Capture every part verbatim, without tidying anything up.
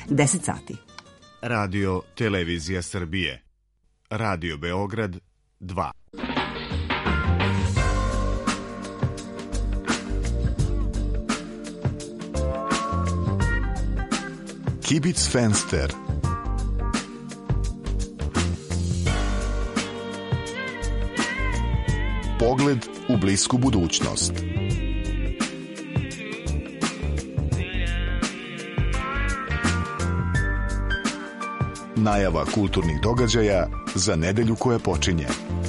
deset sati. Radio Televizija Srbije. Radio Beograd dva. Kibic Fenster. Pogled u blisku budućnost. Najava kulturnih događaja za nedelju koja počinje.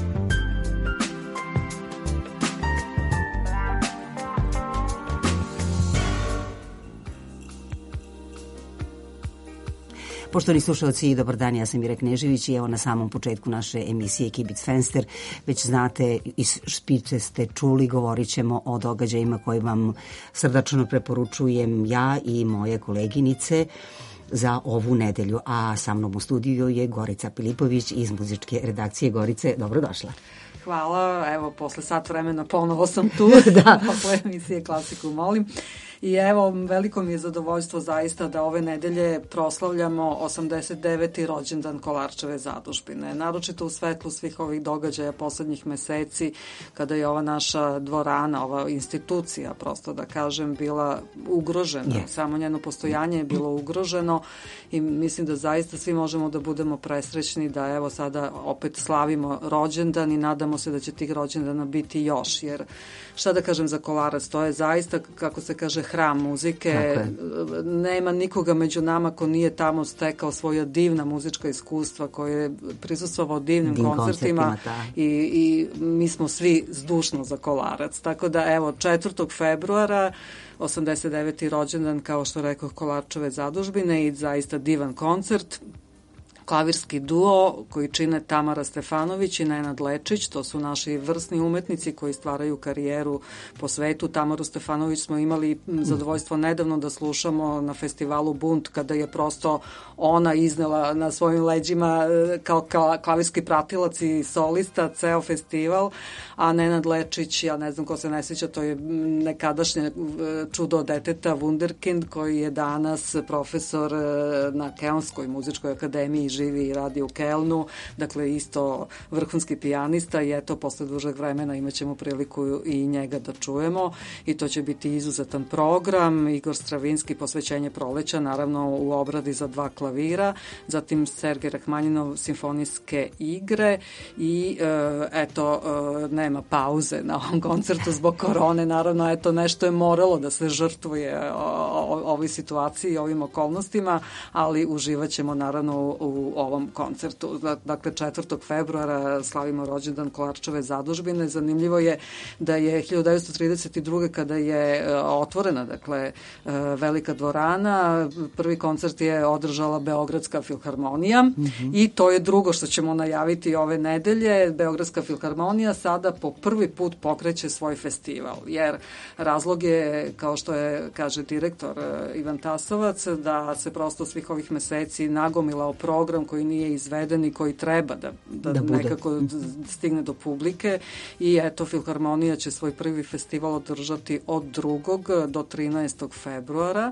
Poštovani slušalci, dobar dan, ja sam Ira Knežević i evo na samom početku naše emisije Kibic Fenster. Već znate, iz špice ste čuli, govorit ćemo o događajima koje vam srdačno preporučujem ja i moje koleginice za ovu nedelju. A sa mnom u studiju je Gorica Pilipović iz muzičke redakcije. Gorice, dobrodošla. Hvala, evo posle sat vremena ponovo sam tu, da, posle emisije Klasiku molim. I evo, veliko mi je zadovoljstvo zaista da ove nedelje proslavljamo osamdeset deveti rođendan Kolarčeve zadužbine. Naročito u svetlu svih ovih događaja poslednjih meseci, kada je ova naša dvorana, ova institucija, prosto da kažem, bila ugrožena. Yes. Samo njeno postojanje je bilo ugroženo i mislim da zaista svi možemo da budemo presrećni da evo sada opet slavimo rođendan i nadamo se da će tih rođendana biti još, jer šta da kažem za Kolarac, to je zaista, kako se kaže, hram muzike. Nema nikoga među nama ko nije tamo stekao svoja divna muzička iskustva, koji je prisustvovao divnim Divn koncertima, koncertima i, i mi smo svi zdušno za Kolarac. Tako da evo, četvrtog februara osamdeset deveti rođendan, kao što rekao, Kolarčeve zadužbine i zaista divan koncert. Klavirski duo koji čine Tamara Stefanović i Nenad Lečić, to su naši vrsni umetnici koji stvaraju karijeru po svetu. Tamaru Stefanović smo imali zadovoljstvo nedavno da slušamo na festivalu Bunt, kada je prosto ona iznela na svojim leđima kao klavirski pratilac i solista ceo festival, a Nenad Lečić, ja ne znam ko se ne sjeća, to je nekadašnje čudo deteta Wunderkind, koji je danas profesor na Kelnskoj muzičkoj akademiji, živi i radi u Kelnu, dakle isto vrhunski pijanista i eto, posle dužeg vremena imat ćemo priliku i njega da čujemo i to će biti izuzetan program. Igor Stravinski, Posvećenje proleća, naravno u obradi za dva klavira, zatim Sergej Rahmanjinov, Simfonijske igre i e, eto, e, nema pauze na ovom koncertu zbog korone, naravno, eto, nešto je moralo da se žrtvuje o, o, ovoj situaciji i ovim okolnostima, ali uživat ćemo naravno u, u ovom koncertu. Dakle, četvrtog februara slavimo rođendan Kolarčeve zadužbine. Zanimljivo je da je hiljadu devetsto trideset druge kada je otvorena, dakle, velika dvorana, prvi koncert je održala Beogradska filharmonija mm-hmm. i to je drugo što ćemo najaviti ove nedelje. Beogradska filharmonija sada po prvi put pokreće svoj festival, jer razlog je, kao što je, kaže direktor Ivan Tasovac, da se prosto svih ovih meseci nagomilao program koji nije izveden i koji treba da, da, da nekako stigne do publike i eto, Filharmonija će svoj prvi festival održati od drugog do trinaestog februara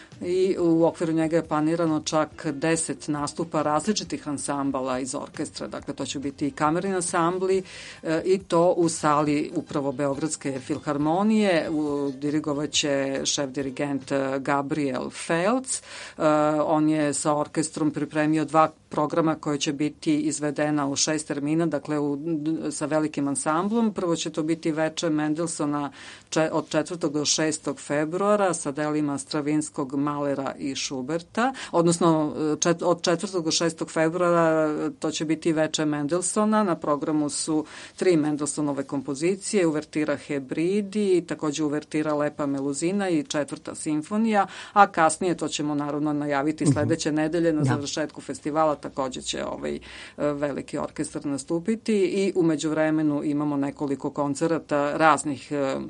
i u okviru njega je planirano čak deset nastupa različitih ansambala iz orkestra, dakle to će biti i kamerni ansambli e, i to u sali upravo Beogradske filharmonije. U, dirigovaće šef dirigent Gabriel Felc. E, on je sa orkestrom pripremio dva programa koje će biti izvedena u šest termina, dakle u, sa velikim ansamblom. Prvo će to biti veče Mendelsona če, od četvrtog do šestog februara sa delima Stravinskog, Malera i Schuberta, odnosno čet, od četvrtog do šestog februara to će biti veče Mendelsona. Na programu su tri Mendelsonove kompozicije, uvertira Hebridi, takođe uvertira Lepa meluzina i četvrta simfonija, a kasnije, to ćemo naravno najaviti sledeće nedelje na završetku festivala, takođe će ovaj veliki orkestar nastupiti i u međuvremenu imamo nekoliko koncerata raznih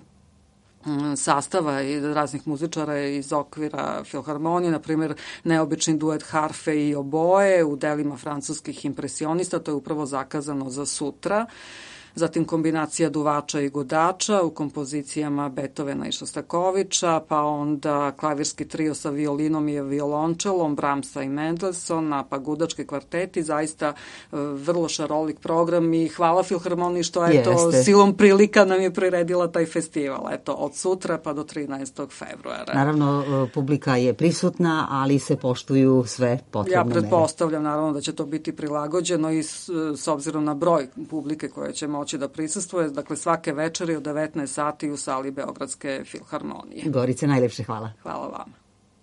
sastava i raznih muzičara iz okvira filharmonije, na primjer neobični duet harfe i oboje u delima francuskih impresionista, to je upravo zakazano za sutra. zatim kombinacija duvača i gudača u kompozicijama Beethovena i Šostakovića, pa onda klavirski trio sa violinom i violončelom, Brahmsa i Mendelsona, pa gudački kvarteti, zaista vrlo šarolik program i hvala Filharmoniji što eto, Jeste. silom prilika nam je priredila taj festival, eto, od sutra pa do trinaestog februara. Naravno, publika je prisutna, ali se poštuju sve potrebne mere. Ja pretpostavljam, mere. naravno, da će to biti prilagođeno i s, s obzirom na broj publike koje će moći da prisustvuje, dakle svake večeri od devetnaest sati u sali Beogradske filharmonije. Gorice, najlepše hvala. Hvala vama.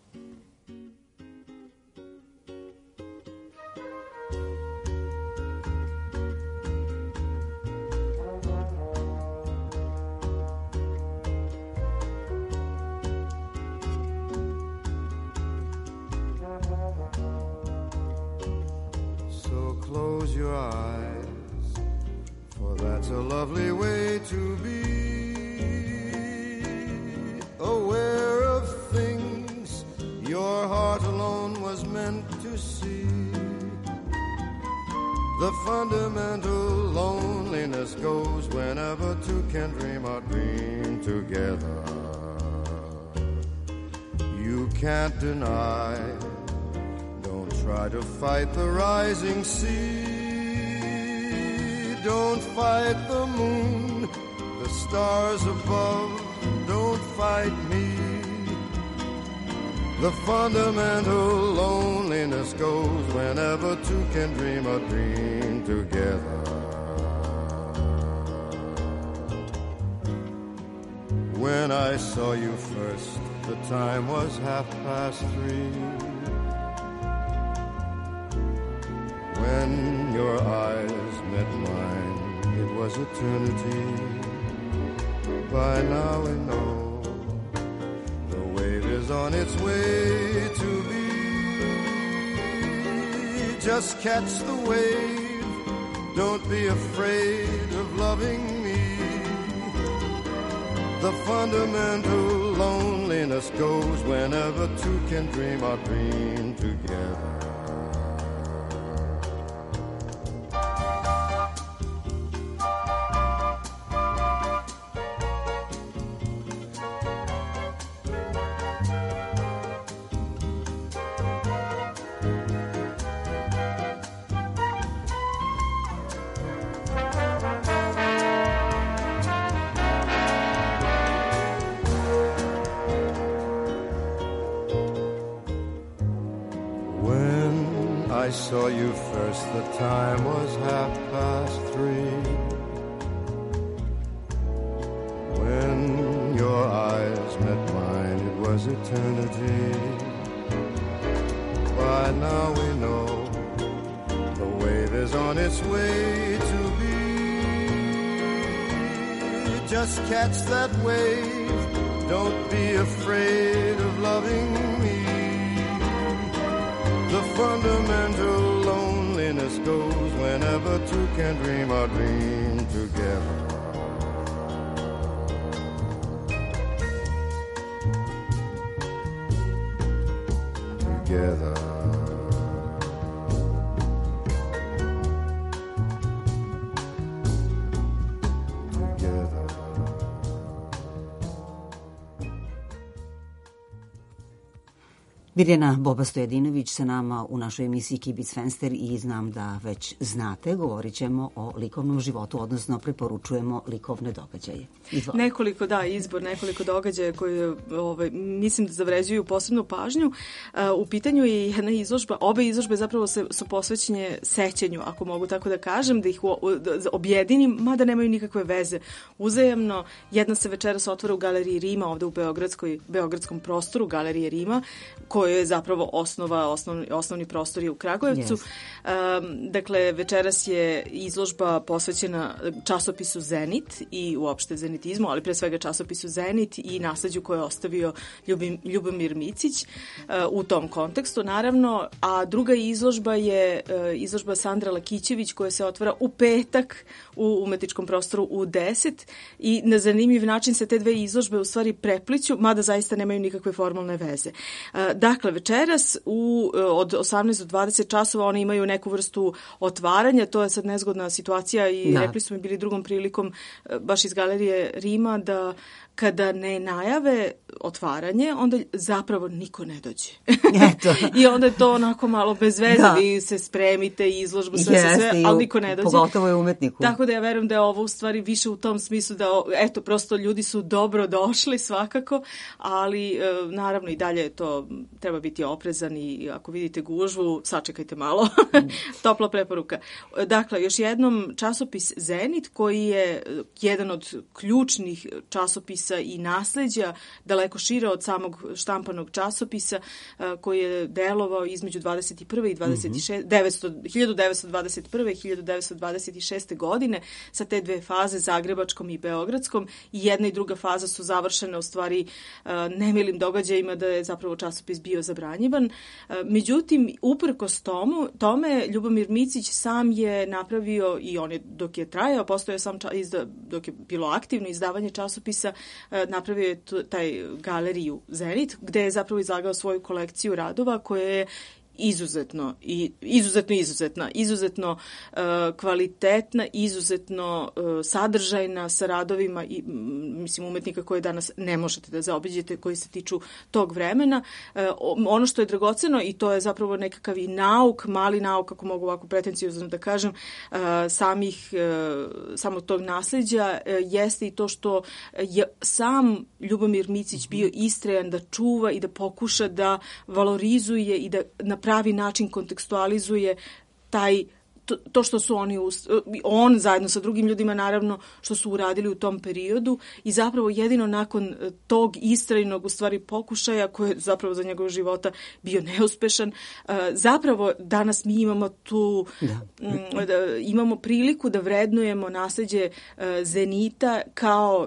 Close your eyes, for that's a lovely way to be, aware of things your heart alone was meant to see. The fundamental loneliness goes whenever two can dream or dream together. You can't deny, try to fight the rising sea. Don't fight the moon, the stars above. Don't fight me. The fundamental loneliness goes whenever two can dream a dream together. When I saw you first, the time was half past three. When your eyes met mine, it was eternity. By now we know the wave is on its way to be. Just catch the wave, don't be afraid of loving me. The fundamental loneliness goes whenever two can dream or dream together. I saw you first, the time was half past three. When your eyes met mine, it was eternity. By now we know the wave is on its way to be. Just catch that wave, don't be afraid of loving me. The fundamental loneliness goes whenever two can dream or dream together. Together. Mirjana Boba Stojadinović sa nama u našoj emisiji Kibic Fenster i znam da već znate, govorit ćemo o likovnom životu, odnosno preporučujemo likovne događaje. Izvoli. Nekoliko, da, izbor, nekoliko događaja koje ovaj, mislim da zavređuju posebnu pažnju. Uh, u pitanju je jedna izložba, obe izložbe zapravo se, su posvećene sećenju, ako mogu tako da kažem, da ih u, da objedinim, mada nemaju nikakve veze uzajamno. Jedna se večeras otvara u Galeriji Rima, ovde u Beogradskoj, beogradskom prostoru Galerije Rima, koje je zapravo osnova, osnovni, osnovni prostor je u Kragujevcu. Yes. Um, dakle, večeras je izložba posvećena časopisu Zenit i uopšte zenitizmu, ali pre svega časopisu Zenit i nasleđu koje je ostavio Ljubim, Ljubomir Micić uh, u tom kontekstu, naravno. A druga izložba je uh, izložba Sandra Lakićević koja se otvara u petak u umetničkom prostoru u deset i na zanimljiv način se te dve izložbe u stvari prepliću, mada zaista nemaju nikakve formalne veze. Uh, da dakle, večeras u, od osamnaest do dvadeset časova oni imaju neku vrstu otvaranja, to je sad nezgodna situacija i da. Rekli su mi bili drugom prilikom baš iz Galerije Rima da kada ne najave otvaranje, onda zapravo niko ne dođe. Eto. I onda je to onako malo bez veze, da. Vi se spremite, izložbu, sve, yes, sve, ali niko ne dođe. Pogotovo je umetniku. Tako da ja verujem da je ovo u stvari više u tom smislu da, eto, prosto ljudi su dobro došli svakako, ali naravno i dalje to treba biti oprezan i ako vidite gužvu, sačekajte malo. Topla preporuka. Dakle, još jednom časopis Zenit, koji je jedan od ključnih časopisa i nasleđa, daleko šire od samog štampanog časopisa, koji je delovao između dvadeset prve i dvadeset šeste, mm-hmm. hiljadu devetsto dvadeset prve i hiljadu devetsto dvadeset šeste godine sa te dve faze, zagrebačkom i beogradskom, i jedna i druga faza su završene u stvari nemilim događajima da je zapravo časopis bio zabranjivan. Međutim, uprkos tomu, tome Ljubomir Micić sam je napravio, i on je dok je trajao, postojao sam ča, izda, dok je bilo aktivno izdavanje časopisa, napravio je t, taj galeriju Zenit, gde je zapravo izlagao svoju kolekciju radova koje je izuzetno i izuzetno izuzetna, izuzetno uh, kvalitetna, izuzetno uh, sadržajna sa radovima i mislim umetnika koje danas ne možete da zaobiđete, koji se tiču tog vremena. Uh, ono što je dragoceno, i to je zapravo nekakav i nauk, mali nauk, ako mogu ovako pretencijozno da kažem, uh, samih uh, samog tog nasleđa, uh, jeste i to što je sam Ljubomir Micić bio istrajan da čuva i da pokuša da valorizuje i da na pravi način kontekstualizuje taj to, to što su oni, on zajedno sa drugim ljudima naravno, što su uradili u tom periodu, i zapravo jedino nakon tog istrajnog u stvari pokušaja, koji je zapravo za njegov života bio neuspešan, zapravo danas mi imamo tu da. Da, imamo priliku da vrednujemo nasleđe Zenita kao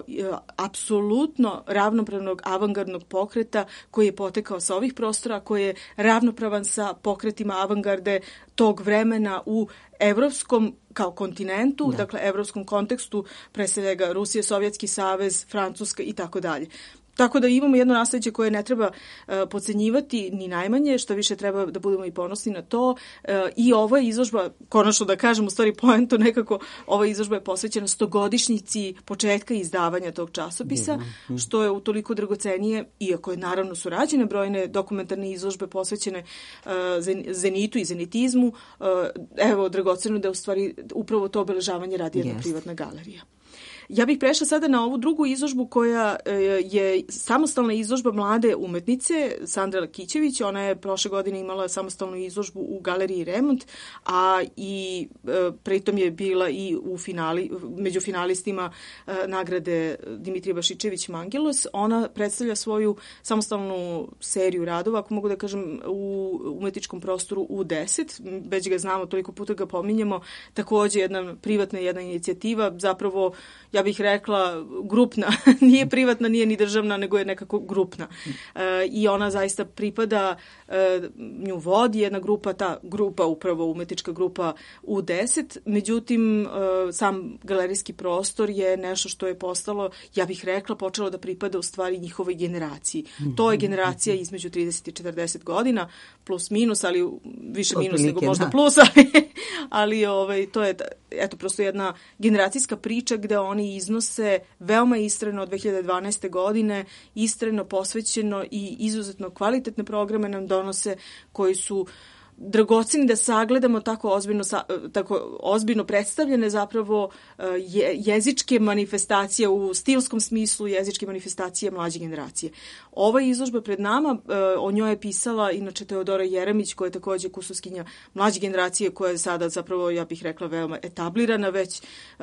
apsolutno ravnopravnog avangardnog pokreta koji je potekao sa ovih prostora, koji je ravnopravan sa pokretima avangarde tog vremena u evropskom kao kontinentu, da. Dakle evropskom kontekstu, pre svega Rusija, Sovjetski savez, Francuska i tako dalje. Tako da imamo jedno nasleđe koje ne treba uh, podcenjivati ni najmanje, što više treba da budemo i ponosni na to. Uh, I ova izložba, konačno da kažem, u stvari poentu nekako, ova izložba je posvećena stogodišnjici početka izdavanja tog časopisa, mm-hmm. što je utoliko dragocenije, iako je naravno su rađene brojne dokumentarne izložbe posvećene uh, Zenitu i zenitizmu. Uh, evo, dragoceno da je u stvari upravo to obeležavanje radi jedna yes. privatna galerija. Ja bih prešla sada na ovu drugu izložbu koja je samostalna izložba mlade umetnice Sandre Lakićević. Ona je prošle godine imala samostalnu izložbu u Galeriji Remont, a i e, pritom je bila i u finali, među finalistima e, nagrade Dimitrije Bašičević Mangelos. Ona predstavlja svoju samostalnu seriju radova, ako mogu da kažem, u umetničkom prostoru U deset. Već ga znamo, toliko puta ga pominjemo. Takođe jedna privatna jedna inicijativa, zapravo ja bih rekla grupna, nije privatna, nije ni državna, nego je nekako grupna. E, I ona zaista pripada, e, nju vodi jedna grupa, ta grupa, upravo umetnička grupa U deset, međutim, e, sam galerijski prostor je nešto što je postalo, ja bih rekla, počelo da pripada u stvari njihovoj generaciji. Mm-hmm. To je generacija između trideset i četrdeset godina, plus minus, ali više minus nego možda plus, ali, ali ovaj, to je, eto, prosto jedna generacijska priča gde oni iznose veoma istrajno od dve hiljade dvanaeste. godine, istrajno posvećeno i izuzetno kvalitetne programe nam donose koji su dragoceni da sagledamo tako ozbiljno, tako ozbiljno predstavljene zapravo je, jezičke manifestacije u stilskom smislu, jezičke manifestacije mlađe generacije. Ova izložba pred nama, o njoj je pisala inače Teodora Jeremić, koja je takođe kusoskinja mlađe generacije, koja je sada zapravo, ja bih rekla, veoma etablirana već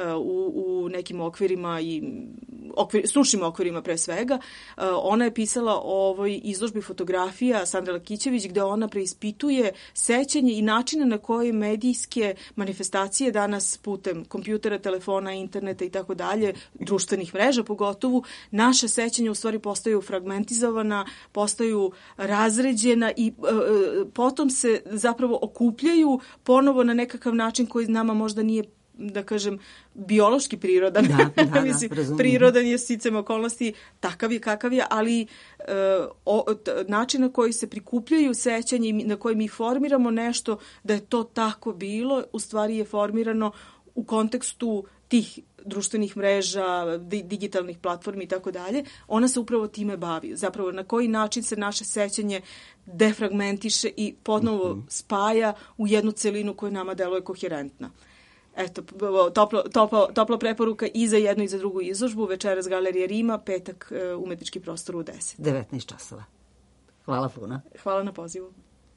u, u nekim okvirima i okvir, stručnim okvirima pre svega. Ona je pisala o ovoj izložbi fotografija Sandre Lakićević, gde ona preispituje sećanje i načine na koje medijske manifestacije danas putem kompjutera, telefona, interneta i tako dalje, društvenih mreža pogotovo, naše sećanje u stvari postaju fragmentizovana, postaju razređena i e, potom se zapravo okupljaju ponovo na nekakav način koji nama možda nije da kažem, biološki prirodan. Da, da, Mislim, da, prirodan je sticam okolnosti, takav je kakav je, ali uh, o, t, način na koji se prikupljaju sećanje i na koji mi formiramo nešto da je to tako bilo, u stvari je formirano u kontekstu tih društvenih mreža, di, digitalnih platformi i tako dalje, ona se upravo time bavi. Zapravo na koji način se naše sećanje defragmentiše i ponovo mm-hmm. spaja u jednu celinu koja nama deluje koherentna. Eto, toplo, toplo, topla preporuka i za jednu i za drugu izložbu. Večeras Galerija Rima, petak umetnički prostor u deset. devetnaest časova. Hvala puno. Hvala na pozivu.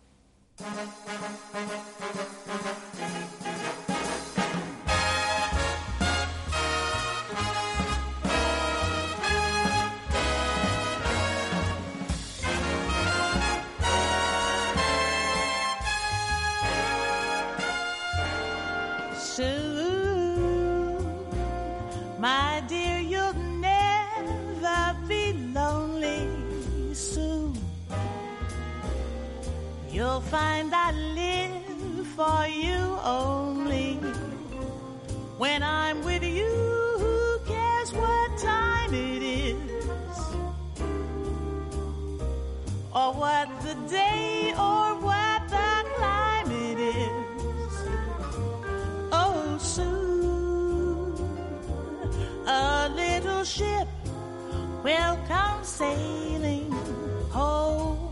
Soon, my dear, you'll never be lonely. Soon, you'll find I live for you only. When I'm with you, who cares what time it is, or what the day, or what the climate is. Soon, a little ship will come sailing home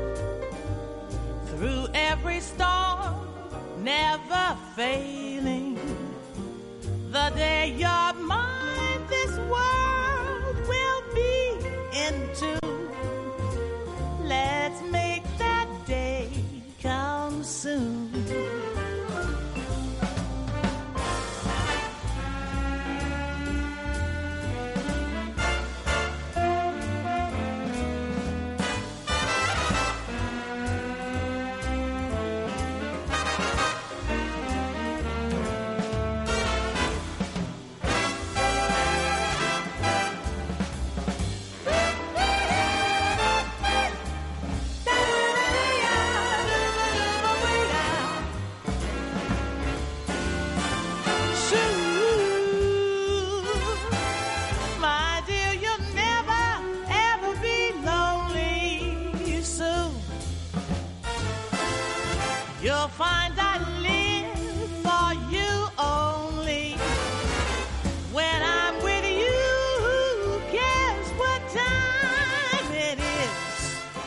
through every storm, never failing. The day you're mine, this world will be into. Let's make that day come soon. You'll find I live for you only. When I'm with you, who cares what time it is,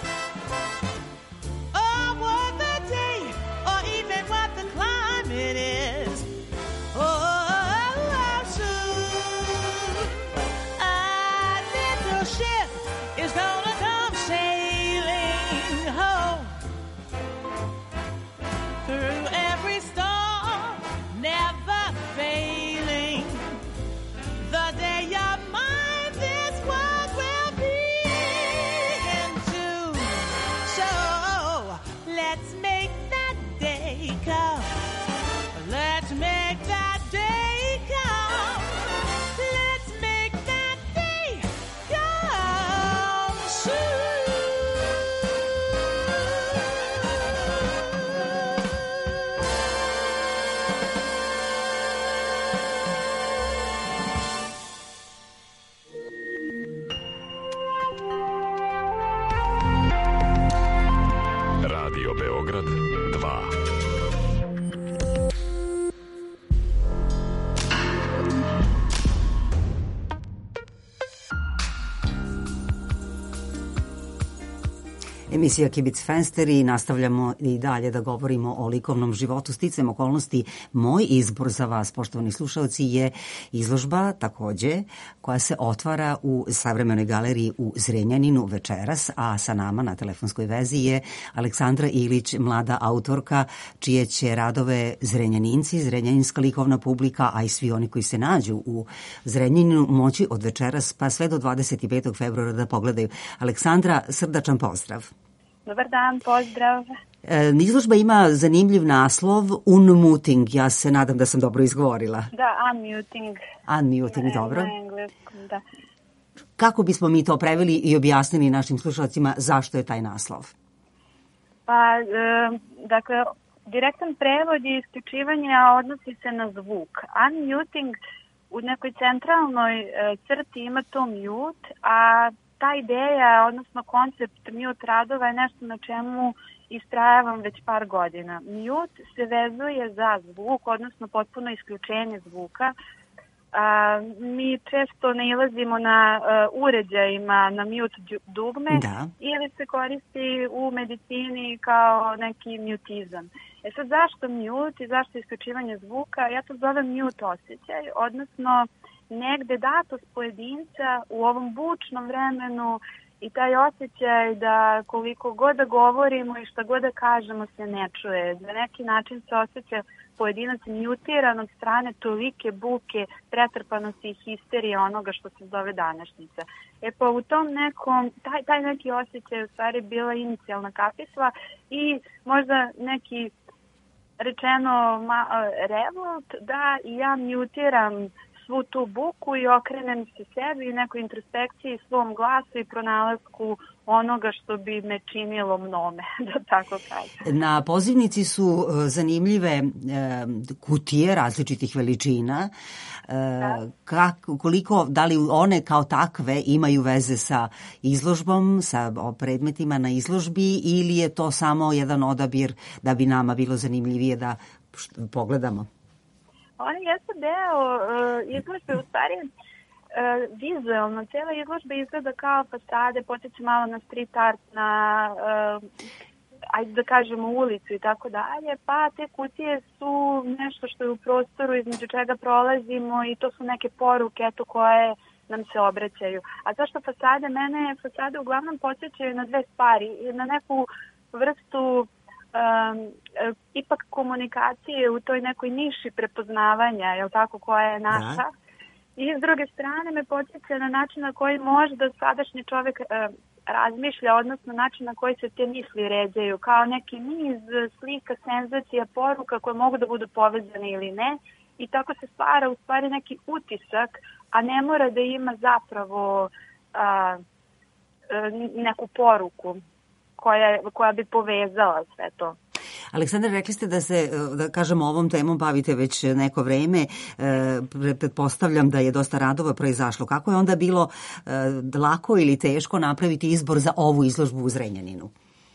or what the day, or even what the climate is. Oh, soon a little ship is gonna come sailing home through every storm, never failing. The day you're mine, this world will begin to. So let's make that day come. Let's make that day come. Let's make that day come soon. Radio Beograd dva. Emisija Kibic Fenster i nastavljamo i dalje da govorimo o likovnom životu. Sticajem okolnosti, moj izbor za vas, poštovani slušalci, je izložba takođe koja se otvara u Savremenoj galeriji u Zrenjaninu večeras, a sa nama na telefonskoj vezi je Aleksandra Ilić, mlada autorka, čije će radove Zrenjaninci, zrenjaninska likovna publika, a i svi oni koji se nađu u Zrenjaninu moći od večeras pa sve do dvadeset petog februara da pogledaju. Aleksandra, srdačan pozdrav. Dobar dan, pozdrav. E, izložba ima zanimljiv naslov Unmuting. Ja se nadam da sam dobro izgovorila. Da, Unmuting. Unmuting, na, dobro. Na engleskom, da. Kako bismo mi to preveli i objasnili našim slušalcima zašto je taj naslov? Pa, e, dakle, direktan prevod je isključivanje, a odnosi se na zvuk. Unmuting u nekoj centralnoj e, crti ima to mute, a ta ideja, odnosno koncept mute radova je nešto na čemu istrajavam već par godina. Mute se vezuje za zvuk, odnosno potpuno isključenje zvuka. A, mi često nailazimo na uh, uređajima na mute dugme da. Ili se koristi u medicini kao neki mutizam. E sad, zašto mute i zašto isključivanje zvuka? Ja to zovem mute osjećaj, odnosno negde datost pojedinca u ovom bučnom vremenu i taj osjećaj da koliko god da govorimo i šta god da kažemo se ne čuje. Na neki način se osjeća pojedinac mutiran od strane tolike buke, pretrpanosti i histerije onoga što se zove današnjica. E pa u tom nekom, taj, taj neki osjećaj u stvari bila inicijalna kapisla i možda neki rečeno ma, revolt da ja mutiram svu tu buku i okrenem se sebi i nekoj introspekciji svom glasu i pronalasku onoga što bi me činilo mnome, da tako kažem. Na pozivnici su zanimljive e, kutije različitih veličina. E, kako, koliko, da li one kao takve imaju veze sa izložbom, sa predmetima na izložbi ili je to samo jedan odabir da bi nama bilo zanimljivije da pogledamo? Oni jesu deo uh, izložbe, u stvari uh, vizualno. Cijela izložba izgleda kao fasade, potiče malo na street art, na, uh, ajde da kažemo, ulicu i tako dalje, pa te kutije su nešto što je u prostoru između čega prolazimo i to su neke poruke, eto, koje nam se obraćaju. A zašto fasade? Mene fasade uglavnom podsjećaju na dve stvari, na neku vrstu Um, ipak komunikacije u toj nekoj niši prepoznavanja, je li tako, koja je naša. Da. I s druge strane me podsjeća na način na koji možda sadašnji čovjek uh, razmišlja, odnosno način na koji se te misli ređaju, kao neki niz slika, senzacija, poruka koje mogu da budu povezane ili ne. I tako se stvara u stvari neki utisak, a ne mora da ima zapravo uh, neku poruku koja, koja bi povezala sve to. Aleksandra, rekli ste da se, da kažemo, ovom temom bavite već neko vreme. E, pretpostavljam da je dosta radova proizašlo. Kako je onda bilo e, lako ili teško napraviti izbor za ovu izložbu u Zrenjaninu?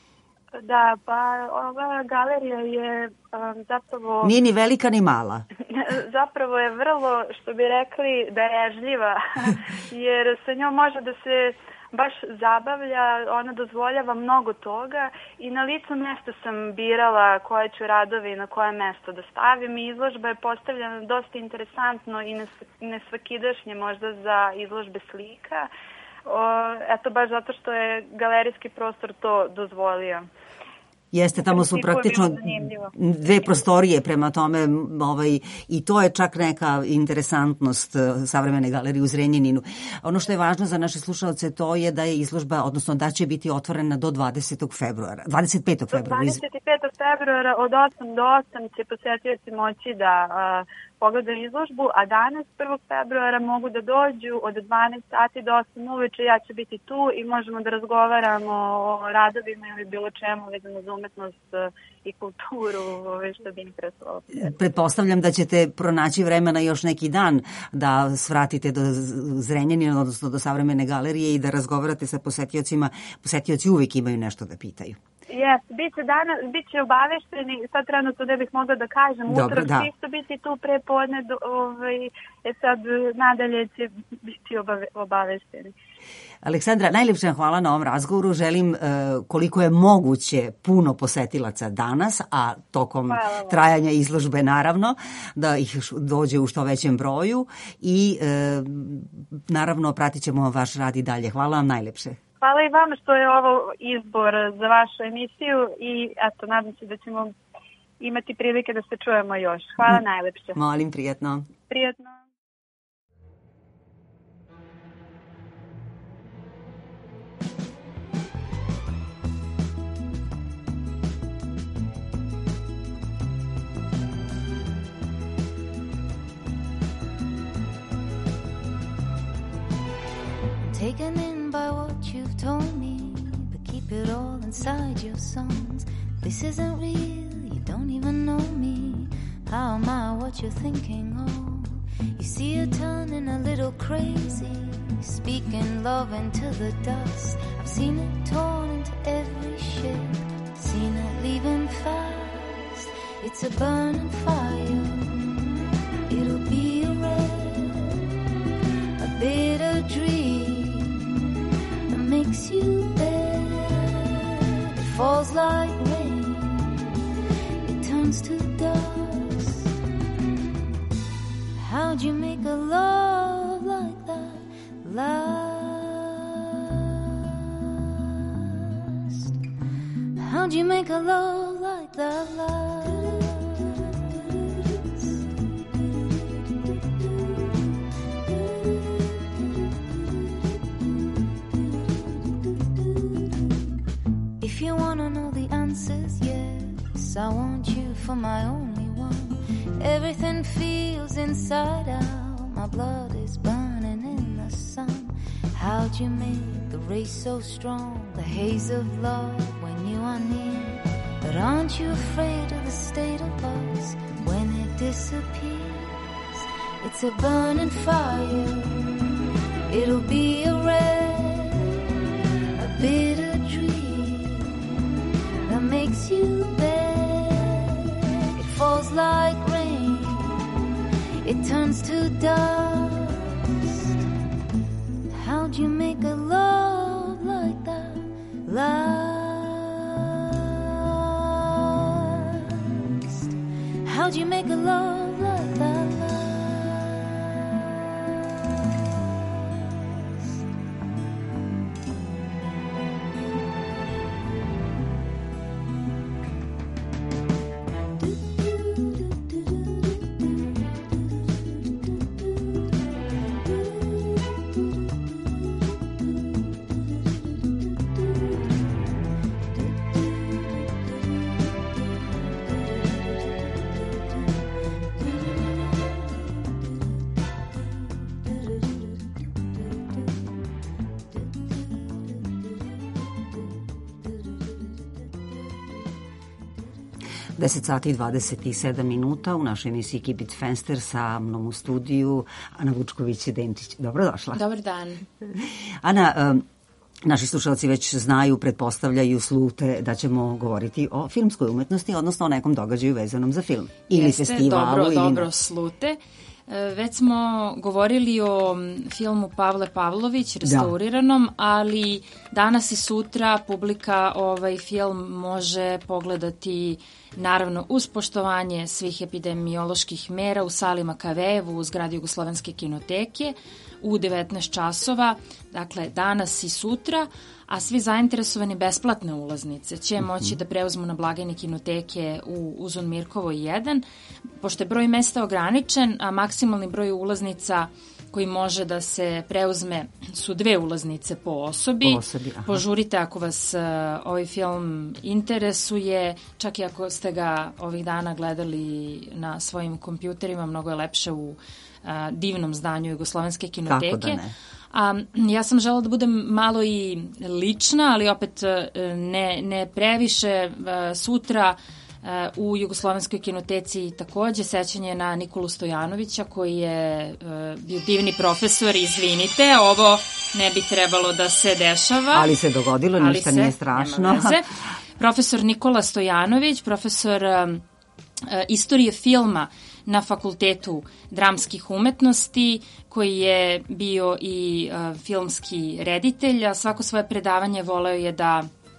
Da, pa ova galerija je um, zapravo... Nije ni velika ni mala. Zapravo je vrlo, što bi rekli, darežljiva, jer sa njom može da se baš zabavlja, ona dozvoljava mnogo toga i na licu mesta sam birala koje ću radovi i na koje mesto da stavim i izložba je postavljena dosta interesantno i nesvakidašnje možda za izložbe slika. O, eto, baš zato što je galerijski prostor to dozvolio. Jeste, tamo su praktično dve prostorije, prema tome ovaj, i to je čak neka interesantnost savremene galerije u Zrenjaninu. Ono što je važno za naše slušalce to je da je izložba, odnosno da će biti otvorena do dvadesetog februara. dvadeset petog februara. dvadeset petog februara od osam do osam će posetioci moći da uh, pogledaju izložbu, a danas prvog februara mogu da dođu od dvanaest sati do osam uveče. Ja ću biti tu i možemo da razgovaramo o radovima ili bilo čemu vezano za umetnost i kulturu, što bi interesovalo. Pretpostavljam da ćete pronaći vremena još neki dan da svratite do Zrenjanina, odnosno do savremene galerije i da razgovarate sa posetiocima. Posetioci uvijek imaju nešto da pitaju. Jes, bit će danas, bit će obavešteni, sad trenutno ne bih mogla da kažem, utrok da. Isto biti tu pre podne, ovaj, e sad nadalje će biti obave, obavešteni. Aleksandra, najljepša hvala na ovom razgovoru. Želim uh, koliko je moguće puno posetilaca danas, a tokom trajanja izložbe naravno, da ih dođe u što većem broju i uh, naravno pratit ćemo vaš rad i dalje. Hvala vam najljepše. Hvala i vama što je ovo izbor za vašu emisiju i eto, nadam se da ćemo imati prilike da se čujemo još. Hvala najlepše. Molim, prijatno. Prijatno. Taken in by what you've told me, but keep it all inside your songs. This isn't real, you don't even How am I what you're thinking of? You see her turning a little crazy, speaking love into the dust. I've seen it torn into every shape, seen it leaving fast. It's a burning fire, it'll be a red, a bitter dream that makes you bad. It falls like rain, it turns to dust. How'd you make a love like that last? How'd you make a love like that last? If you wanna know the answers, yes, I want you for my only one. Everything feels inside out, my blood is burning in the sun. How'd you make the race so strong, the haze of love when you are near? But aren't you afraid of the state of us when it disappears? It's a burning fire, it'll be a red, a bitter dream that makes you bad. It falls like rain, it turns to dust. How'd you make a love like that last? How'd you make a love like that last? deset sati i dvadeset sedam minuta u našoj emisiji Keep It Fenster, sa mnom u studiju Ana Vučković-Denčić. Dobrodošla. Dobar dan. Ana, um, naši slušalci već znaju, pretpostavljaju, slute da ćemo govoriti o filmskoj umetnosti, odnosno o nekom događaju vezanom za film. Ili Jeste, festivalu. Dobro, ili dobro ne. slute. Već smo govorili o filmu Pavle Pavlović, restauriranom, da. Ali danas i sutra publika ovaj film može pogledati naravno uz poštovanje svih epidemioloških mera u sali Makavejevu u zgradi Jugoslovenske kinoteke u devetnaest časova, dakle danas i sutra, a svi zainteresovani besplatne ulaznice će moći da preuzmu na blagajni kinoteke u Uzun Mirkovoj jedan, pošto je broj mesta ograničen, a maksimalni broj ulaznica koji može da se preuzme su dve ulaznice po osobi. Po osobi, aha. Požurite ako vas uh, ovaj film interesuje, čak i ako ste ga ovih dana gledali na svojim kompjuterima, mnogo je lepše u uh, divnom zdanju Jugoslovenske kinoteke. Kako da ne? A, ja sam želela da budem malo i lična, ali opet ne, ne previše. Sutra u Jugoslovenskoj kinoteci takođe sećanje na Nikolu Stojanovića, koji je bio divni profesor. Izvinite, ovo ne bi trebalo da se dešava. Ali se dogodilo, ali ništa se, nije strašno. Profesor Nikola Stojanović, profesor um, istorije filma na Fakultetu dramskih umetnosti, koji je bio i uh, filmski reditelj, a svako svoje predavanje voleo je da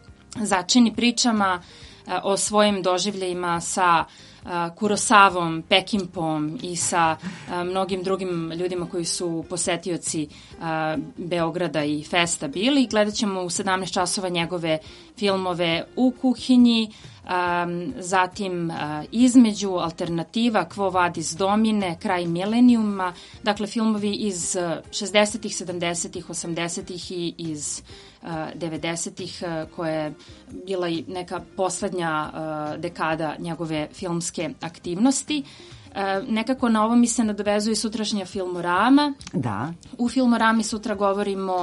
začini pričama uh, o svojim doživljajima sa uh, Kurosavom, Pekimpom i sa uh, mnogim drugim ljudima koji su posetioci uh, Beograda i Festa bili. Gledat ćemo u sedamnaest časova njegove filmove U kuhinji, Um, zatim uh, Između, Alternativa, Quo Vadis Domine, Kraj milenijuma, dakle filmovi iz uh, šezdesetih, sedamdesetih, osamdesetih i iz uh, devedesetih, uh, koja je bila i neka poslednja uh, dekada njegove filmske aktivnosti. Uh, nekako na ovo mi se nadovezuje sutrašnja Filmorama. Da. U Filmorami sutra govorimo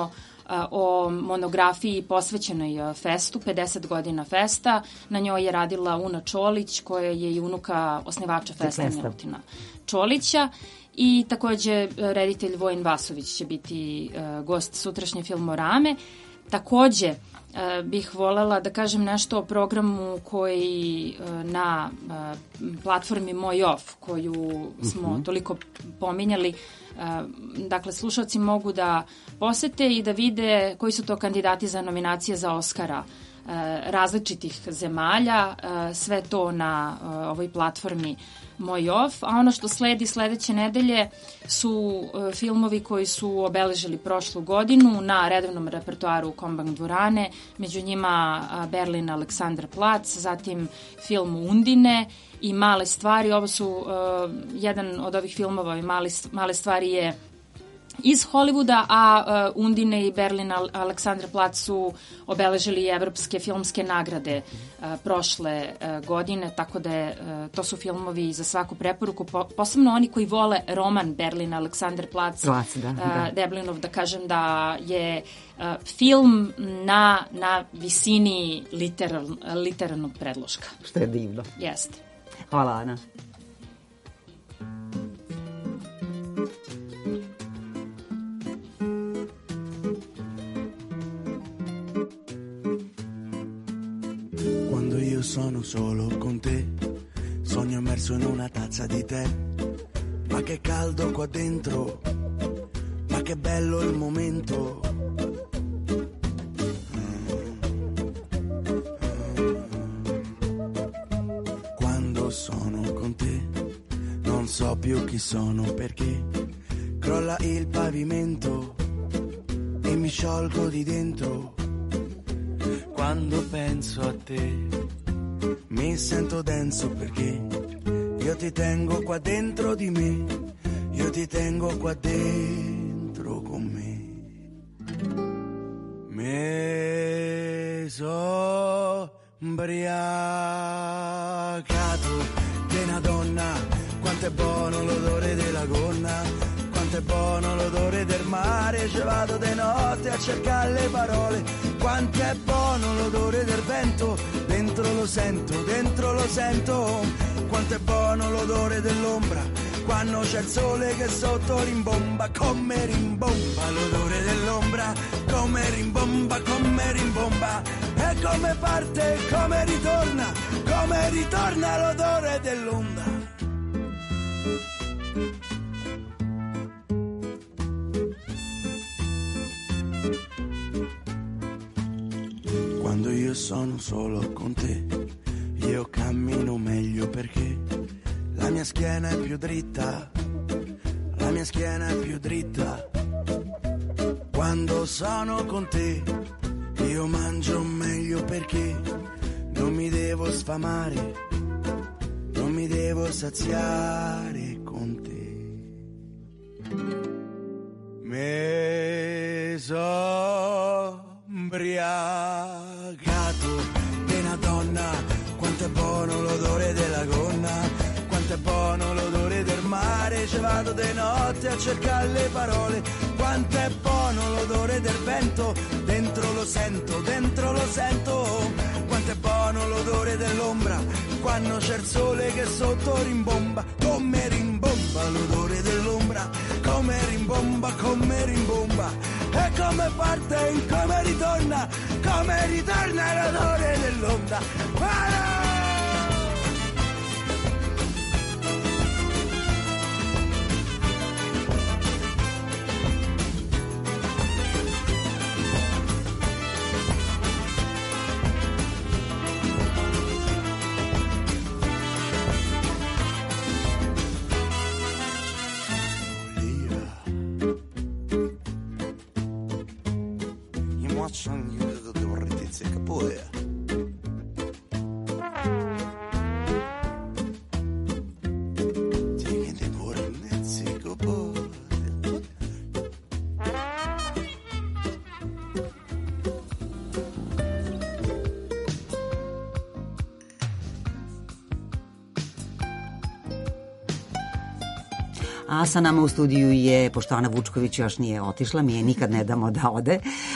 o monografiji posvećenoj Festu, pedeset godina Festa. Na njoj je radila Una Čolić, koja je i unuka osnivača Festa Milutina Čolića. I takođe reditelj Vojin Vasović će biti gost sutrašnje Filmorame. Takođe, bih volela da kažem nešto o programu koji na platformi Moj Off, koju smo uh-huh. toliko pominjali, dakle, slušalci mogu da posete i da vide koji su to kandidati za nominacije za Oskara različitih zemalja, sve to na ovoj platformi Moj Off, a ono što sledi sledeće nedelje su filmovi koji su obeležili prošlu godinu na redovnom repertoaru Kombank dvorane, među njima Berlin Aleksandar Plac, zatim film Undine i Male stvari. Ovo su uh, jedan od ovih filmova, Male, Male stvari je iz Hollywooda, a uh, Undine i Berlin Aleksandar Plac su obeležili evropske filmske nagrade uh, prošle uh, godine, tako da je, uh, to su filmovi za svaku preporuku, po, posebno oni koji vole roman Berlin Aleksandar Plac, Plac da, da. Uh, Deblinov, da kažem da je uh, film na, na visini literal, literarnog predložka. Što je divno. Jeste. Hvala, Ana. Sono solo con te, sogno immerso in una tazza di tè, ma che caldo qua dentro, ma che bello il momento. Quando sono con te non so più chi sono, perché crolla il pavimento e mi sciolgo di dentro. Quando penso a te mi sento denso, perché io ti tengo qua dentro di me, io ti tengo qua dentro con me. Mi so ubriacato di una donna, quanto è buono l'odore della gonna, quanto è buono l'odore del mare, ci vado di notte a cercare le parole, quanto è buono l'odore del vento, dentro lo sento, dentro lo sento, quanto è buono l'odore dell'ombra, quando c'è il sole che sotto rimbomba, come rimbomba l'odore dell'ombra, come rimbomba, come rimbomba, e come parte, come ritorna, come ritorna l'odore dell'onda. Quando io sono solo con te, io cammino meglio, perché la mia schiena è più dritta, la mia schiena è più dritta. Quando sono con te, io mangio meglio, perché non mi devo sfamare, non mi devo saziare con te. Me so ubriacato di una donna, quanto è buono l'odore della gonna, quanto è buono l'odore del mare, ci vado di notte a cercare le parole, quanto è buono l'odore del vento, dentro lo sento, dentro lo sento, quanto è buono l'odore dell'ombra, quando c'è il sole che sotto rimbomba, come rimbomba l'odore dell'ombra, come rimbomba, come rimbomba, e come parte, come ritorna, come ritorna l'odore dell'onda. Ah! A sa nama u studiju je, pošto Ana Vučković još nije otišla, mi je nikad ne damo da ode,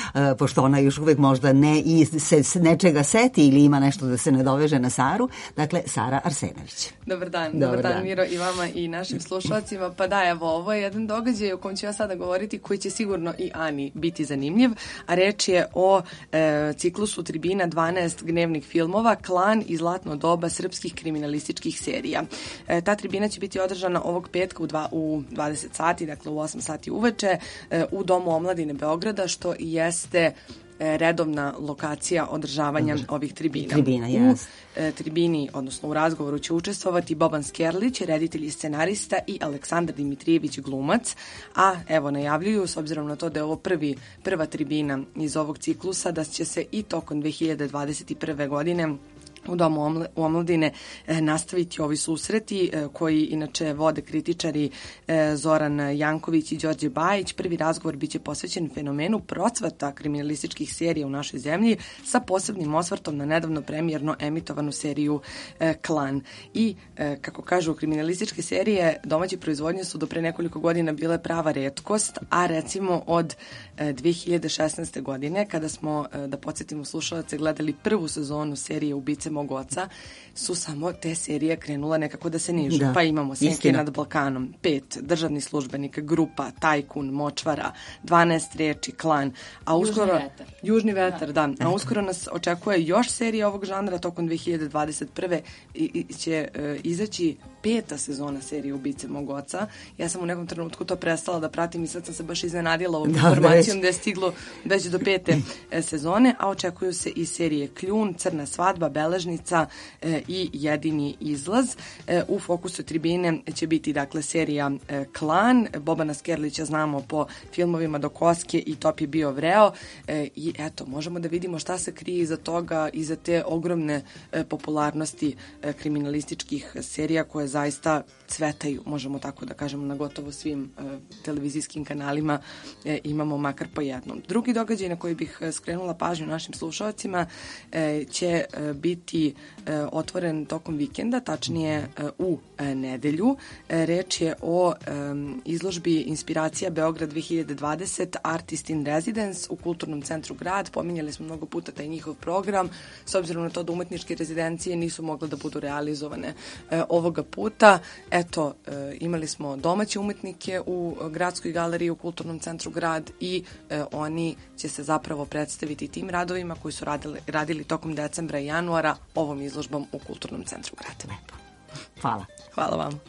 pošto ona još uvek možda ne i se, se nečega seti ili ima nešto da se ne doveže na Saru. Dakle, Sara Arsenović. Dobar dan, dobar, dobar dan, dan Miro, i vama i našim slušalcima. Pa da, evo, ovo je jedan događaj o kom ću ja sada govoriti koji će sigurno i Ani biti zanimljiv, a reč je o e, ciklusu Tribina dvanaest gnevnih filmova Klan i zlatno doba srpskih kriminalističkih serija. E, ta tribina će biti održana ovog petka u, dva, u dvadeset sati, dakle u osam sati uveče e, u Domu omladine Beograda, što i jeste redovna lokacija održavanja Održ... ovih tribina. Tribina, yes. U e, tribini, odnosno u razgovoru će učestvovati Boban Skerlić, reditelj i scenarista, i Aleksandar Dimitrijević, glumac, a evo najavljuju, s obzirom na to da je ovo prvi, prva tribina iz ovog ciklusa, da će se i tokom dve hiljade dvadeset prve. godine u Domu omladine e, nastaviti ovi susreti e, koji inače vode kritičari e, Zoran Janković i Đorđe Bajić. Prvi razgovor biće posvećen fenomenu procvata kriminalističkih serija u našoj zemlji sa posebnim osvrtom na nedavno premijerno emitovanu seriju e, Klan. I e, kako kažu, kriminalističke serije domaće proizvodnje su do pre nekoliko godina bile prava retkost, a recimo od e, dve hiljade šesnaeste. godine, kada smo, e, da podsjetimo slušalace, gledali prvu sezonu serije Ubice mog oca, su samo te serije krenula nekako da se nižu. Da, pa imamo Senke nad Balkanom, Pet, Državni službenik, Grupa, Tajkun, Močvara, dvanaest reči, Klan, a uskoro Južni vetar. Južni vetar, da. da. A uskoro nas očekuje još serija ovog žanra tokom dve hiljade dvadeset prve. I, i će e, izaći peta sezona serije Ubice mog oca. Ja sam u nekom trenutku to prestala da pratim i sad sam se baš iznenadila ovom da, informacijom da je stiglo već do pete e, sezone, a očekuju se i serije Kljun, Crna svadba, Beležnica e, i Jedini izlaz. E, u fokusu tribine će biti dakle serija e, Klan. Bobana Skerlića znamo po filmovima Do koske i Top je bio vreo e, i eto, možemo da vidimo šta se krije iza toga, iza te ogromne e, popularnosti e, kriminalističkih serija koje zaista cvetaju, možemo tako da kažemo, na gotovo svim e, televizijskim kanalima e, imamo makar po jednom. Drugi događaj na koji bih skrenula pažnju našim slušalcima e, će e, biti e, otvoren tokom vikenda, tačnije e, u e, nedelju. E, reč je o e, izložbi Inspiracija Beograd dve hiljade dvadeset Artist in Residence u Kulturnom centru Grad. Pominjali smo mnogo puta taj njihov program, s obzirom na to da umetničke rezidencije nisu mogle da budu realizovane e, ovoga puta. Eto, e, imali smo domaće umetnike u Gradskoj galeriji u Kulturnom centru Grad i e, oni će se zapravo predstaviti tim radovima koji su radili, radili tokom decembra i januara ovom izložbom u Kulturnom centru Grada. Lepo. Hvala. Hvala vam.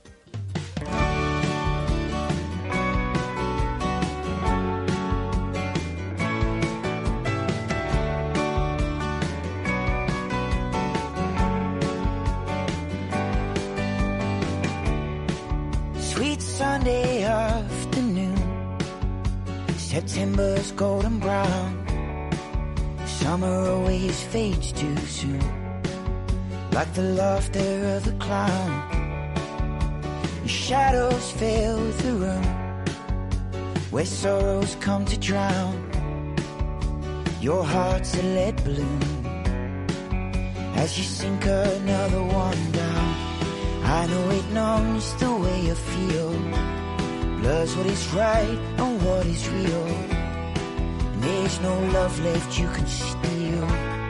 Sweet Sunday afternoon, September's golden brown. Summer always fades too soon, like the laughter of the clown. The shadows fill the room where sorrows come to drown. Your heart's a lead balloon as you sink another one down. I know it numbs the way you feel, blurs what is right and what is real. And there's no love left you can steal.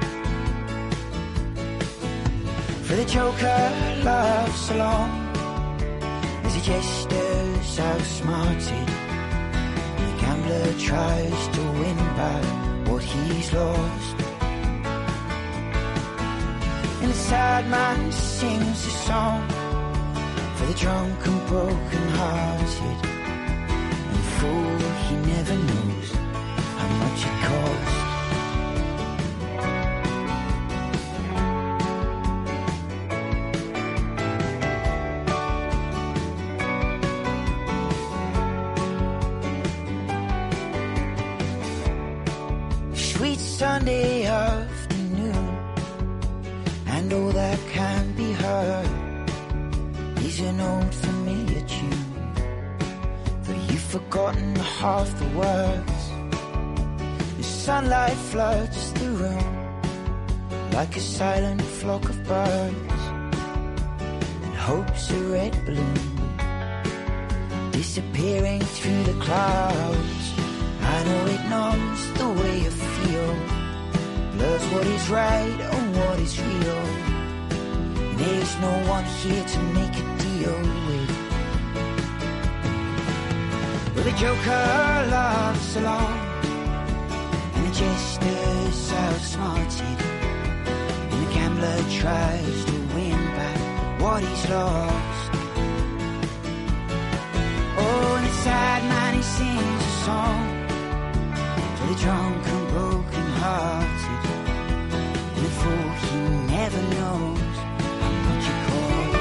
For the joker laughs along as he gestures outsmarted. The gambler tries to win back what he's lost. And the sad man sings a song for the drunk and broken hearted. And the fool, he never knows how much it costs. Sweet Sunday afternoon, and all that can be heard is an old familiar tune, though you've forgotten half the words. The sunlight floods the room like a silent flock of birds, and hope's a red balloon disappearing through the clouds. I know it knows the way you feel, loves what is right and what is real. There's no one here to make a deal with. Well, the joker laughs along, and the jester's outsmarted, and the gambler tries to win back what he's lost. Oh, and the sad man, he sings a song for the drunk and broken hearted, and the fool, he never knows how much it costs.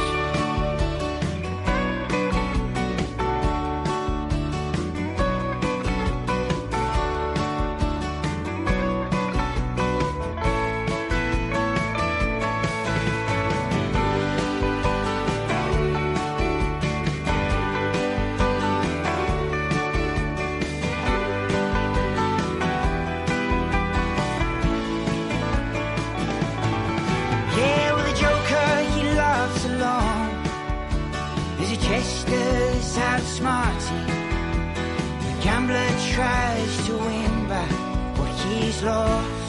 Chester's outsmarted, the gambler tries to win back what he's lost.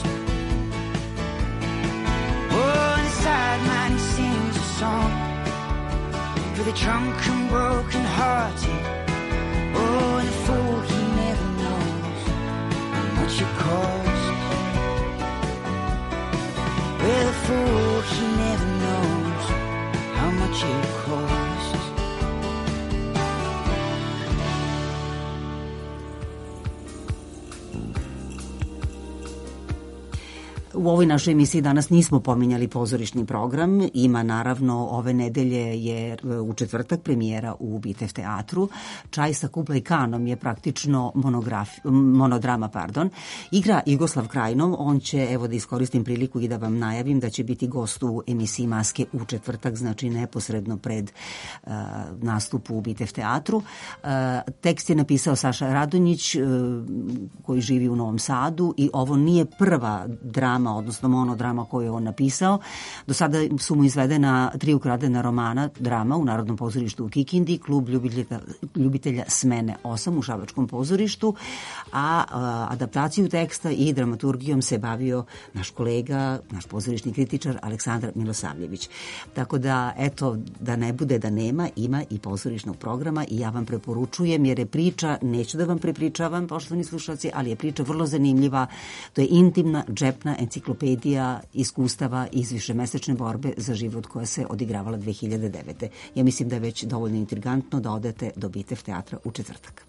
Oh, and the sad man, he sings a song for the drunk and broken hearted. Oh, and the fool, he never knows how much it costs. Well, the fool, he never knows how much it costs. U ovoj našoj emisiji danas nismo pominjali pozorišni program. Ima naravno ove nedelje je u četvrtak premijera u Bitev teatru. Čaj sa Kublai Kanom je praktično monodrama. Pardon. Igra Jugoslav Krajnov. On će, evo da iskoristim priliku i da vam najavim da će biti gost u emisiji Maske u četvrtak, znači neposredno pred uh, nastup u Bitev teatru. Uh, tekst je napisao Saša Radonjić uh, koji živi u Novom Sadu i ovo nije prva drama, odnosno monodrama koju je on napisao. Do sada su mu izvedena tri ukradena romana, drama u Narodnom pozorištu u Kikindi, Klub ljubitelja, ljubitelja smene osam u Šabačkom pozorištu, a, a adaptaciju teksta i dramaturgijom se bavio naš kolega, naš pozorišni kritičar Aleksandar Milosavljević. Tako da, eto, da ne bude da nema, ima i pozorišnog programa i ja vam preporučujem, jer je priča, neću da vam prepričavam, poštovani slušalci, ali je priča vrlo zanimljiva. To je intimna, džepna enciklopedija iskustava iz višemesečne borbe za život koja se odigravala dve hiljade devete. Ja mislim da je već dovoljno intrigantno da odete do Bitev teatra u četvrtak.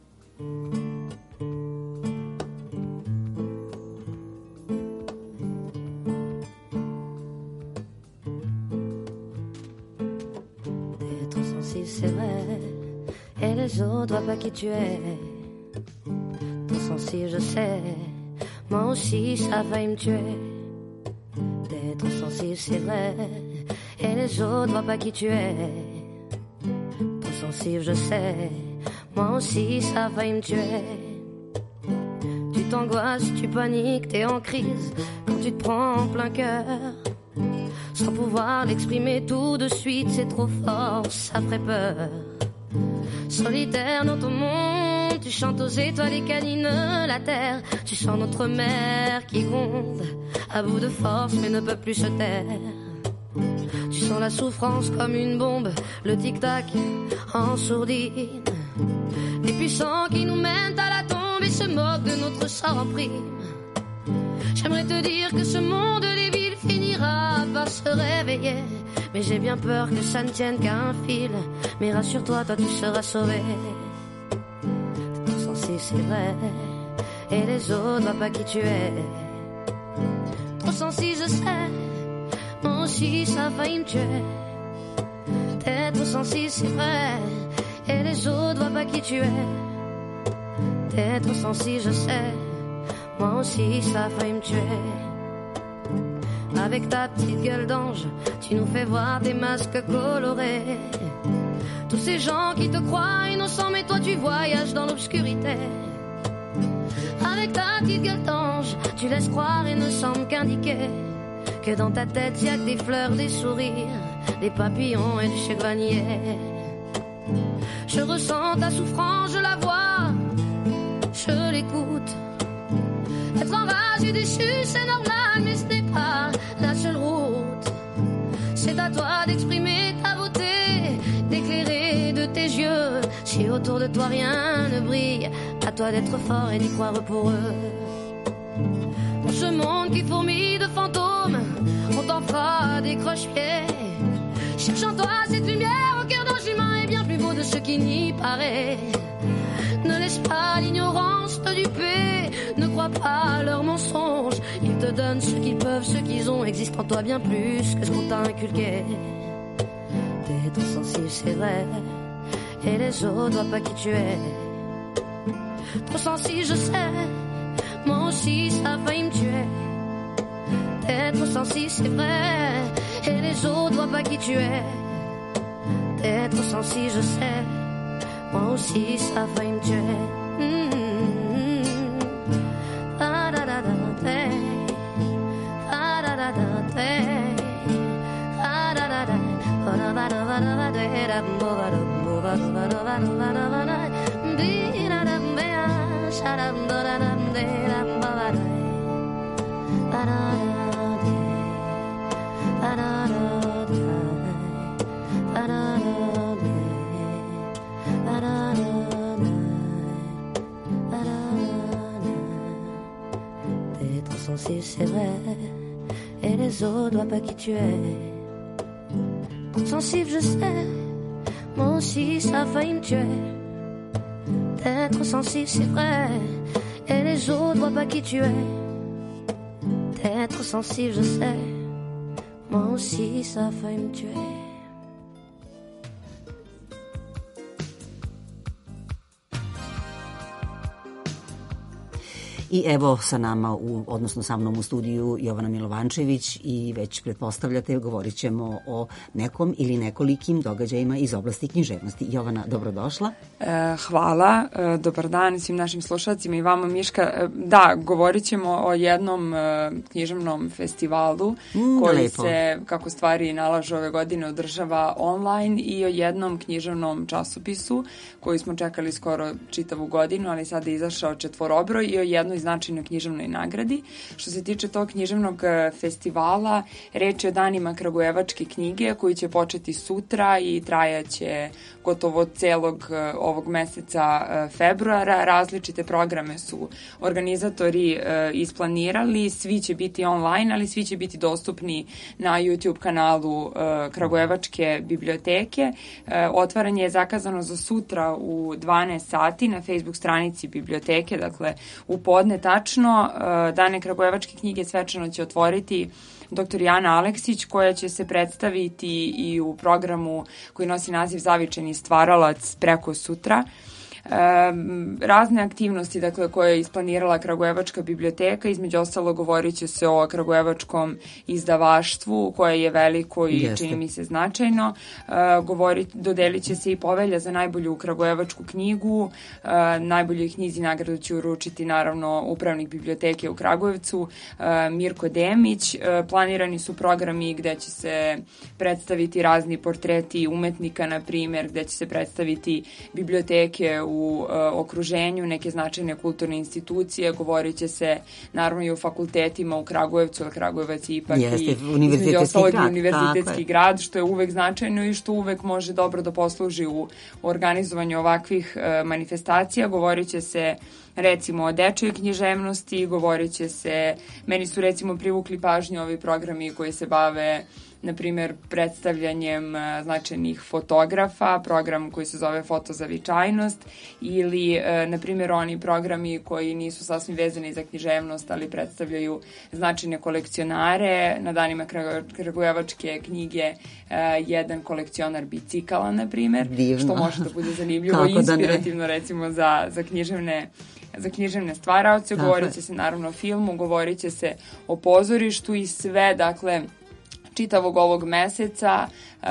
D'être sensible, c'est vrai, et les autres voient pas qui tu es. Trop sensible, je sais, moi aussi ça a failli me tuer. D'être sensible, c'est vrai, et les autres voient pas qui tu es. Trop sensible, je sais, moi aussi ça a failli me tuer. Tu t'angoisses, tu paniques, t'es en crise quand tu te prends en plein cœur. Sans pouvoir l'exprimer tout de suite, c'est trop fort, ça ferait peur. Solitaire dans ton monde, tu chantes aux étoiles et câlines la terre. Tu sens notre mer qui gronde, à bout de force mais ne peut plus se taire. Tu sens la souffrance comme une bombe, le tic-tac en sourdine. Les puissants qui nous mènent à la tombe et se moquent de notre sort en prime. J'aimerais te dire que ce monde des villes finira par se réveiller, mais j'ai bien peur que ça ne tienne qu'à un fil. Mais rassure-toi, toi tu seras sauvé. T'es trop sensible, c'est vrai, et les autres voient pas qui tu es. Trop sensible, je sais, moi aussi ça a failli me tuer. T'es trop sensible, c'est vrai, et les autres voient pas qui tu es. T'es trop sensible, je sais, moi aussi ça a failli me tuer. Avec ta petite gueule d'ange, tu nous fais voir des masques colorés. Tous ces gens qui te croient innocents, mais toi tu voyages dans l'obscurité. Avec ta petite gueule d'ange, tu laisses croire et ne semble qu'indiquer que dans ta tête y a que des fleurs, des sourires, des papillons et du chevalier. Je ressens ta souffrance, je la vois, je l'écoute. Être enragé, déchu, c'est normal, mais ce n'est pas la seule route. C'est à toi d'exprimer ta beauté, d'éclairer de tes yeux. Si autour de toi rien ne brille, à toi d'être fort et d'y croire pour eux. Dans ce monde qui fourmille de fantômes, on t'en fera des croche-pieds. Cherche en toi cette lumière au cœur d'un humain est bien plus beau de ce qui n'y paraît. Ne laisse pas l'ignorance te duper, ne crois pas à leurs mensonges. Ils te donnent ce qu'ils peuvent, ce qu'ils ont, existe en toi bien plus que ce qu'on t'a inculqué. D'être sensible, c'est vrai, et les autres voient pas qui tu es. Trop sensible, je sais, moi aussi ça a failli me tuer. D'être sensible, c'est vrai, et les autres voient pas qui tu es. D'être sensible, je sais, moi aussi ça a failli me tuer. Mm-hmm. D'être sensible, c'est vrai, et les autres voient pas qui tu es. Sensible, je sais, moi aussi ça a failli me tuer. D'être sensible, c'est vrai, et les autres voient pas qui tu es. D'être sensible, je sais, moi aussi ça a failli me tuer. I evo sa nama, u, odnosno sa mnom u studiju, Jovana Milovančević i već pretpostavljate, govorit ćemo o nekom ili nekolikim događajima iz oblasti književnosti. Jovana, dobrodošla. E, hvala, e, dobar dan svim našim slušalcima i vama, Miška. E, da, govorit ćemo o jednom e, književnom festivalu mm, koji lepo. se, kako stvari nalažu ove godine, održava online i o jednom književnom časopisu koji smo čekali skoro čitavu godinu, ali sada je izašao četvorobroj i o jednoj značajnoj književnoj nagradi. Što se tiče tog književnog festivala, reč je o danima Kragujevačke knjige koji će početi sutra i trajaće gotovo celog ovog meseca februara. Različite programe su organizatori isplanirali, svi će biti online, ali svi će biti dostupni na YouTube kanalu Kragujevačke biblioteke. Otvaranje je zakazano za sutra u dvanaest sati na Facebook stranici biblioteke, dakle u podne tačno. Dane Kragujevačke knjige svečano će otvoriti doktor Jana Aleksić, koja će se predstaviti i u programu koji nosi naziv Zavičajni stvaralac preko sutra. E, razne aktivnosti, dakle, koje je isplanirala Kragujevačka biblioteka, između ostalo govorit će se o kragujevačkom izdavaštvu koje je veliko i Jeste. čini mi se značajno. E, govorit, dodelit će se i povelja za najbolju kragujevačku knjigu. E, najboljoj knjizi nagradu će uručiti naravno upravnik biblioteke u Kragujevcu, e, Mirko Demić. E, planirani su programi gde će se predstaviti razni portreti umetnika, na primjer, gde će se predstaviti biblioteke u u uh, okruženju, neke značajne kulturne institucije, govorit će se naravno i o fakultetima u Kragujevcu, ali Kragujevac je ipak Jeste, i univerzitetski grad, univerzitetski grad, što je uvek značajno i što uvek može dobro da posluži u organizovanju ovakvih uh, manifestacija. Govorit će se recimo o dečjoj književnosti, govorit će se, meni su recimo privukli pažnju ovi programi koji se bave na primjer predstavljanjem značajnih fotografa, program koji se zove Fotozavičajnost, ili na primjer oni programi koji nisu sasvim vezani za književnost, ali predstavljaju značajne kolekcionare. Na danima Kragujevačke knjige jedan kolekcionar bicikala, na primjer, Divno. što može da bude zanimljivo i inspirativno recimo za, za književne za književne stvaraoce. Govorit će se naravno o filmu, govorit će se o pozorištu i sve, dakle, čitavog ovog meseca uh,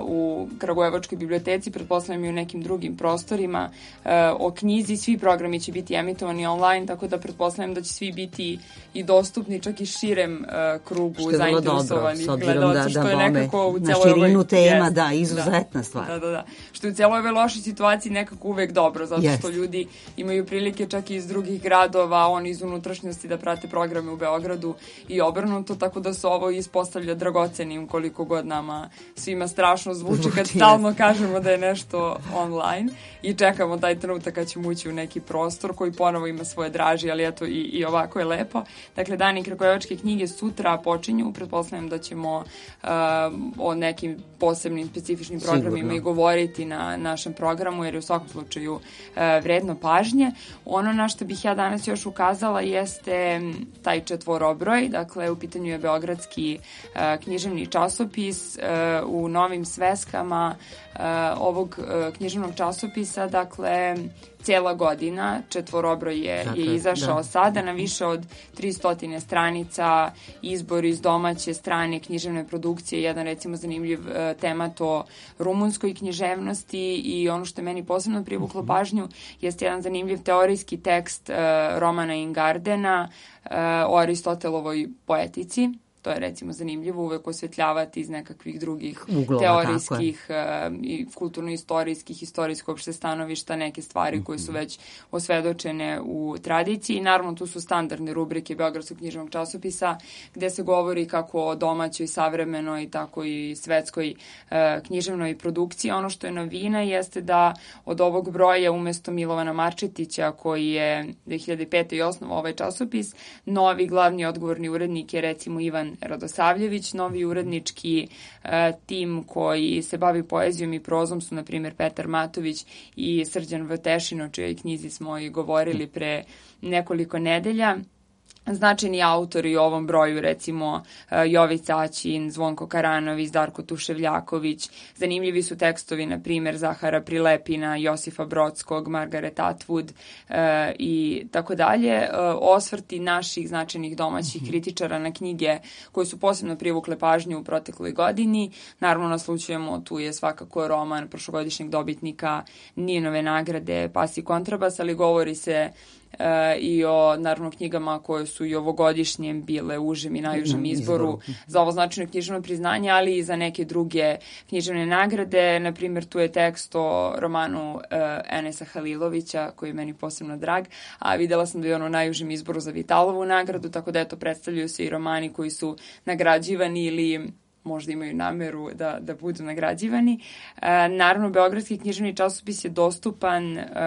u Kragujevačkoj biblioteci, pretpostavljam i u nekim drugim prostorima uh, o knjizi. Svi programi će biti emitovani online, tako da pretpostavljam da će svi biti i dostupni čak i širem uh, krugu zainteresovanih gledalaca, što je nekako u celoj ovoj... Na širinu tema, da, izuzetna stvar. Da, da, da. Što je u celoj ovoj lošoj situaciji nekako uvek dobro, zato što ljudi imaju prilike čak i iz drugih gradova, oni iz unutrašnjosti da prate programe u Beogradu i obrnuto, tako da se ovo ispostavlja dragocenim koliko god nama svima strašno zvuči kad stalno kažemo da je nešto online i čekamo taj trenutak kad ćemo ući u neki prostor koji ponovo ima svoje draži, ali eto i, i ovako je lepo. Dakle, Dani Kragujevačke knjige sutra počinju, pretpostavljam da ćemo uh, o nekim posebnim specifičnim programima Sigurno. i govoriti na našem programu, jer je u svakom slučaju uh, vredno pažnje. Ono na što bih ja danas još ukazala jeste taj četvorobroj, dakle u pitanju je beogradski uh, književni časopis uh, u novim sveskama uh, ovog uh, književnog časopisa, dakle cijela godina, četvorobroj je, dakle, je izašao da. sada na više od tristo stranica, izbor iz domaće strane književne produkcije, jedan recimo zanimljiv uh, temat o rumunskoj književnosti i ono što je meni posebno privuklo uh-huh. pažnju jeste jedan zanimljiv teorijski tekst uh, Romana Ingardena uh, o Aristotelovoj poetici. To je recimo zanimljivo uvek osvetljavati iz nekakvih drugih Uglova, teorijskih uh, i kulturno-istorijskih, istorijskog opšte stanovišta, neke stvari koje su već osvedočene u tradiciji. Naravno, tu su standardne rubrike Beogradskog književnog časopisa gde se govori kako o domaćoj, savremenoj, tako i svetskoj uh, književnoj produkciji. Ono što je novina jeste da od ovog broja umesto Milovana Marčetića, koji je dve hiljade pete. i osnovao ovaj časopis, novi glavni odgovorni urednik je recimo Ivan Radosavljević. Novi urednički uh, tim koji se bavi poezijom i prozom su, na primjer, Petar Matović i Srđan Vtešin, o čijoj knjizi smo i govorili pre nekoliko nedelja. Značajni autori u ovom broju, recimo Jovica Aćin, Zvonko Karanović, Darko Tuševljaković. Zanimljivi su tekstovi, na primjer, Zahara Prilepina, Josifa Brodskog, Margaret Atwood e, i tako dalje. E, osvrti naših značajnih domaćih mm-hmm. kritičara na knjige koje su posebno privukle pažnju u protekloj godini. Naravno, naslučujemo, tu je svakako roman prošlogodišnjeg dobitnika Ninove nagrade Pas i kontrabas, ali govori se Uh, i o, naravno, knjigama koje su i ovogodišnjem bile u užem i najužem izboru za ovo značajno književno priznanje, ali i za neke druge književne nagrade. Na primjer, tu je tekst o romanu uh, Enesa Halilovića, koji je meni posebno drag, a videla sam da je ono najužem izboru za Vitalovu nagradu, tako da eto, predstavljaju se i romani koji su nagrađivani ili možda imaju nameru da, da budu nagrađivani. E, naravno, Beogradski književni časopis je dostupan e,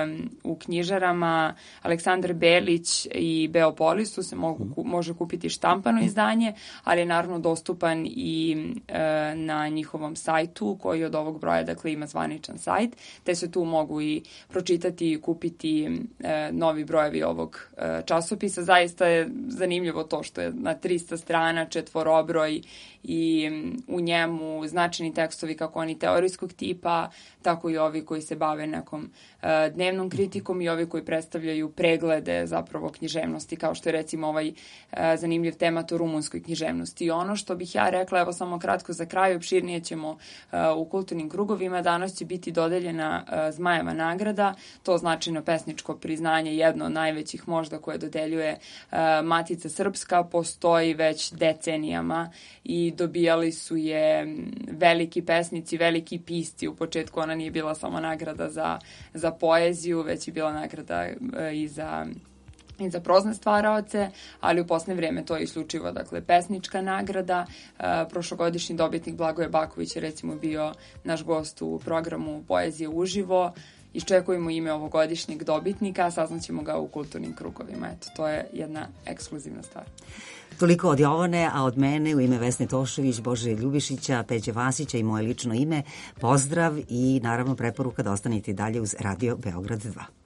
u knjižarama Aleksandar Belić i Beopolisu, se mogu, ku, može kupiti štampano izdanje, ali je naravno dostupan i e, na njihovom sajtu, koji od ovog broja, dakle, ima zvaničan sajt, te se tu mogu i pročitati i kupiti e, novi brojevi ovog e, časopisa. Zaista je zanimljivo to što je na trista strana, četvorobroj, i u njemu značajni tekstovi kako oni teorijskog tipa, tako i ovi koji se bave nekom uh, dnevnom kritikom i ovi koji predstavljaju preglede zapravo književnosti, kao što je recimo ovaj uh, zanimljiv temat o rumunskoj književnosti. I ono što bih ja rekla, evo samo kratko za kraj, opširnije ćemo uh, u kulturnim krugovima, danas će biti dodeljena uh, Zmajeva nagrada, to značajno pesničko priznanje, jedno od najvećih možda koje dodeljuje uh, Matica Srpska, postoji već decenijama i dobijali su je veliki pesnici, veliki pisci. U početku ona nije bila samo nagrada za, za poeziju, već je bila nagrada i za, i za prozne stvaraoce, ali u poslednje vreme to je isključivo, dakle, pesnička nagrada. E, prošlogodišnji dobitnik Blagoje Baković je recimo bio naš gost u programu Poezije uživo. Iščekujemo ime ovogodišnjeg dobitnika, saznaćemo ga u kulturnim krugovima. Eto, to je jedna ekskluzivna stvar. Toliko od Jovane, a od mene u ime Vesne Tošević, Bože Ljubišića, Peđe Vasića i moje lično ime, pozdrav i naravno preporuka da ostanete dalje uz Radio Beograd dva.